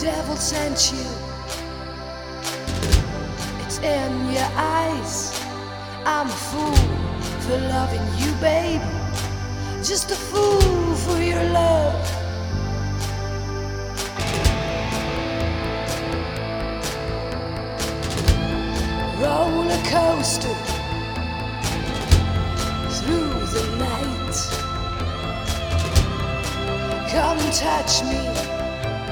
devil sent you. It's in your eyes. I'm a fool for loving you, babe. Just a fool for your love. Roller coaster through the night. Come touch me